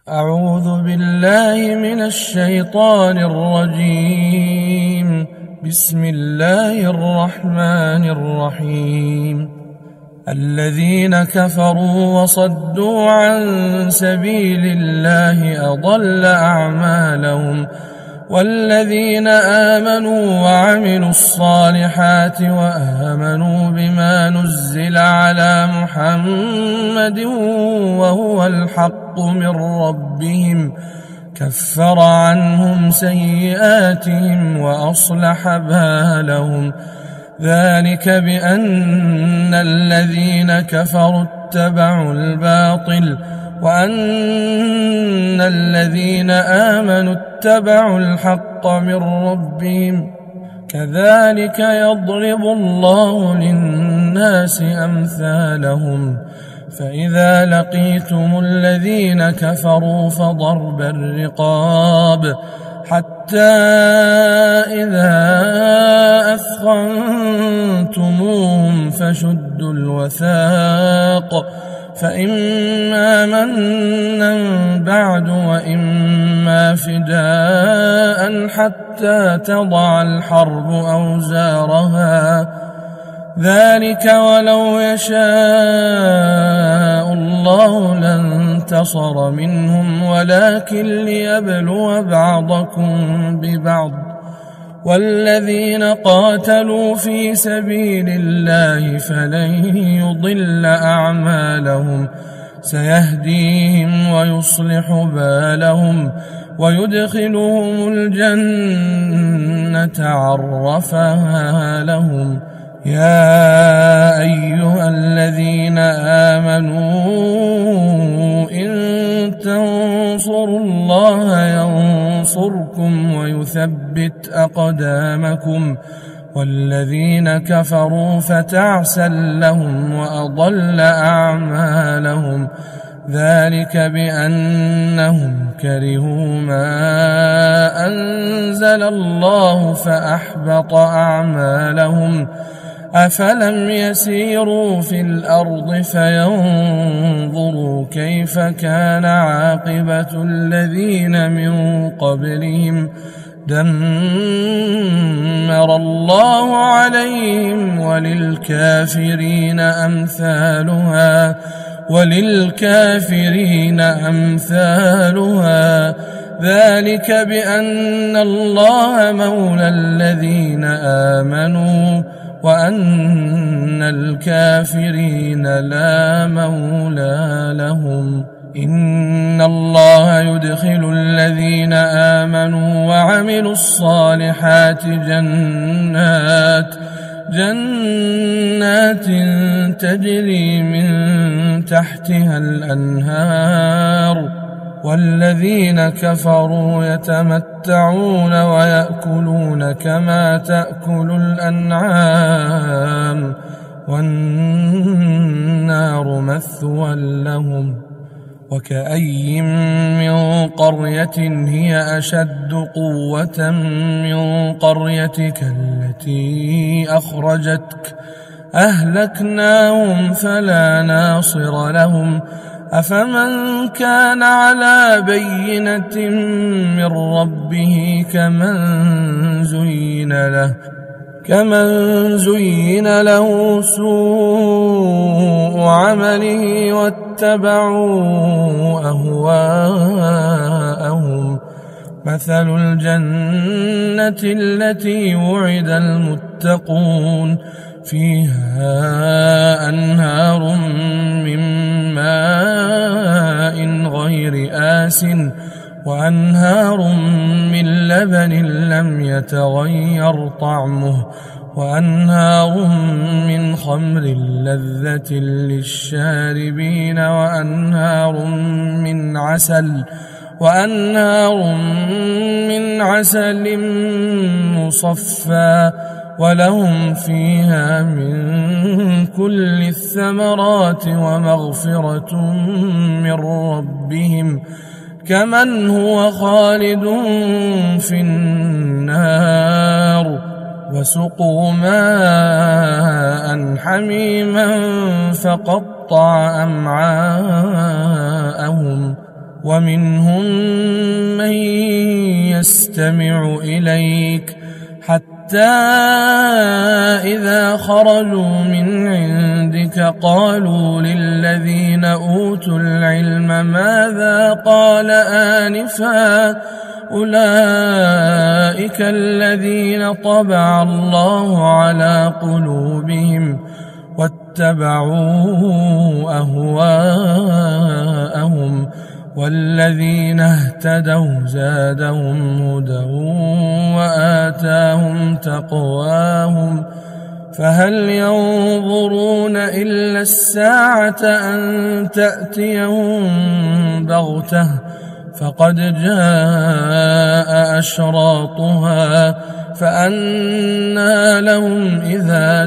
أعوذ بالله من الشيطان الرجيم. بسم الله الرحمن الرحيم. الذين كفروا وصدوا عن سبيل الله أضل أعمالهم، والذين آمنوا وعملوا الصالحات وآمنوا بما نزل على محمد وهو الحق من ربهم كفر عنهم سيئاتهم وأصلح بالهم. ذلك بأن الذين كفروا اتبعوا الباطل وأن الذين آمنوا اتبعوا الحق من ربهم. كذلك يضرب الله للناس أمثالهم. فإذا لقيتم الذين كفروا فضرب الرقاب حتى إذا أثخنتموهم فشدوا الوثاق، فإما منا بعد وإما فداء حتى تضع الحرب أوزارها. ذلك ولو يشاء الله لانتصر منهم ولكن ليبلو بعضكم ببعض. والذين قاتلوا في سبيل الله فلن يضل أعمالهم، سيهديهم ويصلح بالهم ويدخلهم الجنة عرفها لهم. يا أيها الذين آمنوا إن تنصروا الله ينصركم ويثبت أقدامكم. والذين كفروا فتعسا لهم وأضل أعمالهم. ذلك بأنهم كرهوا ما أنزل الله فأحبط أعمالهم. أفلم يسيروا في الأرض فينظروا كيف كان عاقبة الذين من قبلهم؟ دمر الله عليهم وللكافرين أمثالها. ذلك بأن الله مولى الذين آمنوا وأن الكافرين لا مولى لهم. إن الله يدخل الذين آمنوا وعملوا الصالحات جنات تجري من تحتها الأنهار. والذين كفروا يتمتعون ويأكلون كما تأكل الأنعام والنار مثوى لهم. وكأي من قرية هي أشد قوة من قريتك التي أخرجتك أهلكناهم فلا ناصر لهم. أفمن كان على بينة من ربه كمن زين له سوء عمله واتبعوا أهواءهم. مثل الجنة التي وعد المتقون فيها أنهار من ماء غير آسٍ وأنهار من لبن لم يتغير طعمه وأنهار من خمر لذة للشاربين وأنهار من عسل مصفى ولهم فيها من كل الثمرات ومغفرة من ربهم كمن هو خالد في النار. وسقوا ماء حميما فقطع أمعاءهم ومنهم من يستمع إليك حتى إذا خرجوا من عندك قالوا للذين أوتوا العلم ماذا قال آنفا أولئك الذين طبع الله على قلوبهم واتبعوا أهواءهم والذين اهتدوا زادهم هدى وآتاهم تقواهم فهل ينظرون إلا الساعة أن تأتيهم بغتة فقد جاء أشراطها فأنى لهم إذا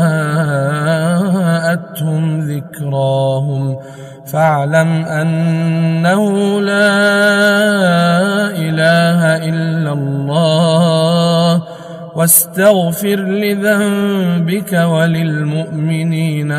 جاءتهم ذكراهم فاعلم أنه لا إله إلا الله واستغفر لذنبك وللمؤمنين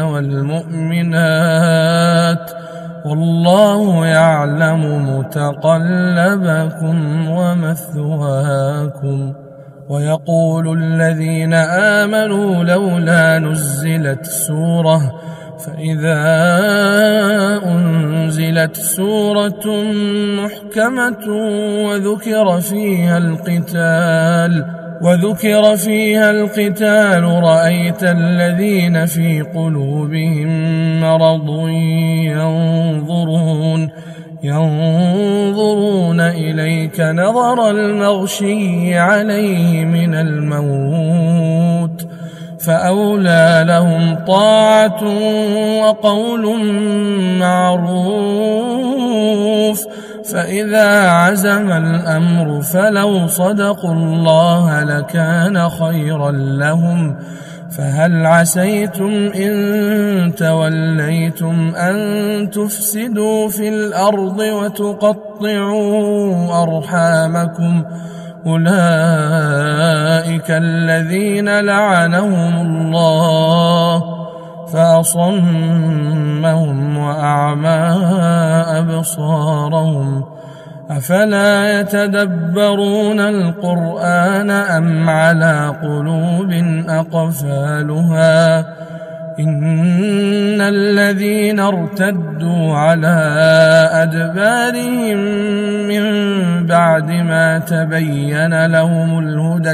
والمؤمنات والله يعلم متقلبكم ومثواكم. ويقول الذين آمنوا لولا نزلت سورة فإذا أنزلت سورة محكمة وذكر فيها القتال رأيت الذين في قلوبهم مرض ينظرون إليك نظر المغشي عليه من الموت فأولى لهم طاعة وقول معروف فإذا عزم الأمر فلو صدقوا الله لكان خيرا لهم فهل عسيتم إن توليتم أن تفسدوا في الأرض وتقطعوا أرحامكم أولئك الذين لعنهم الله فأصمهم وأعمى أبصارهم أفلا يتدبرون القرآن أم على قلوب أقفالها إن الذين الذين على أدبارهم من بعد ما تبين لهم الهدى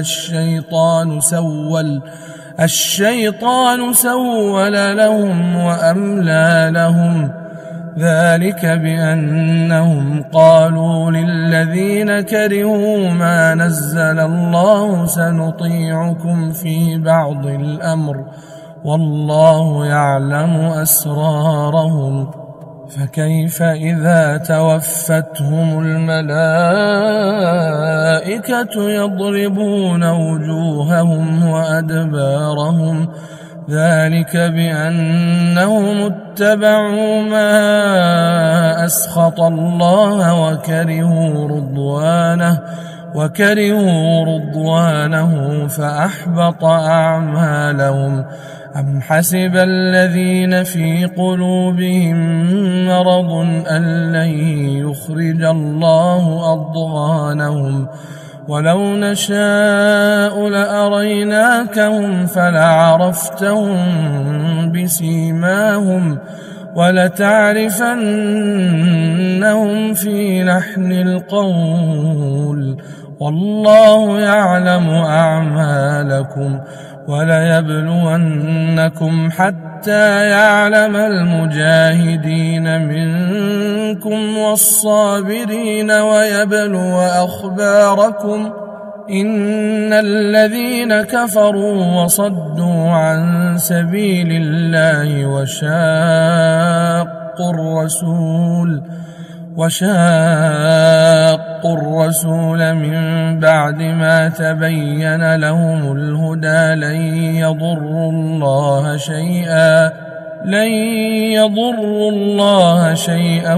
الشيطان سول لهم وأملى لهم ذلك بأنهم قالوا للذين كرهوا ما نزل الله سنطيعكم في بعض الأمر والله يعلم أسرارهم فكيف إذا توفتهم الملائكة يضربون وجوههم وأدبارهم ذلك بأنهم اتبعوا ما أسخط الله وكرهوا رضوانه فأحبط أعمالهم أم حسب الذين في قلوبهم مرض أن لن يخرج الله أضغانهم ولو نشاء لأريناكهم فلعرفتهم بسيماهم ولتعرفنهم في لحن القول والله يعلم أعمالكم وليبلونكم حتى يعلم المجاهدين منكم والصابرين ويبلو أخباركم إن الذين كفروا وصدوا عن سبيل الله وشاقوا الرسول من بعد ما تبين لهم الهدى لن يضروا الله شيئا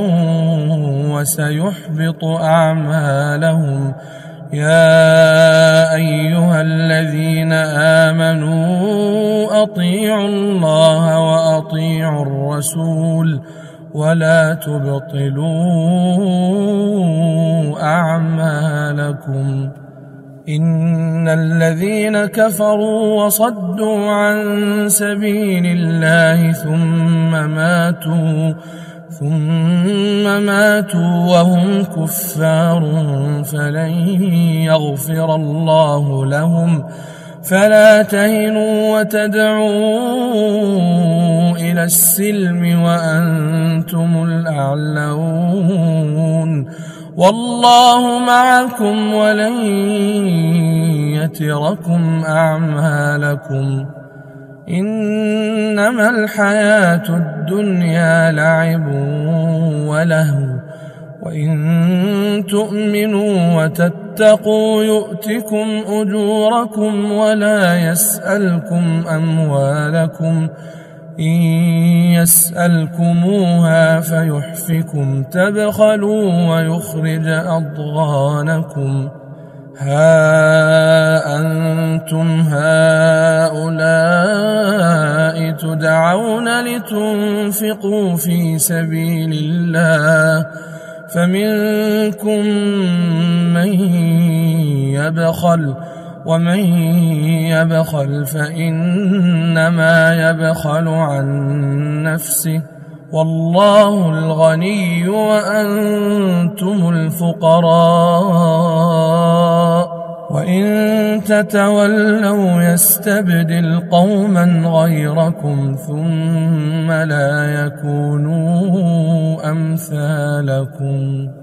وسيحبط أعمالهم يا أيها الذين آمنوا أطيعوا الله وأطيعوا الرسول ولا تبطلوا أعمالكم إن الذين كفروا وصدوا عن سبيل الله ثم ماتوا وهم كفار فلن يغفر الله لهم فلا تهنوا وتدعوا إلى السلم وأنتم الأعلون والله معكم ولن يتركم أعمالكم إنما الحياة الدنيا لعب ولهو وإن تؤمنوا وتتقوا يؤتكم أجوركم ولا يسألكم أموالكم إن يسألكموها فيحفكم تبخلوا ويخرج أضغانكم ها أنتم هؤلاء تدعون لتنفقوا في سبيل الله فمنكم من يبخل ومن يبخل فإنما يبخل عن نفسه والله الغني وأنتم الفقراء وإن تتولوا يستبدل قوما غيركم ثم لا يكونوا أمثالكم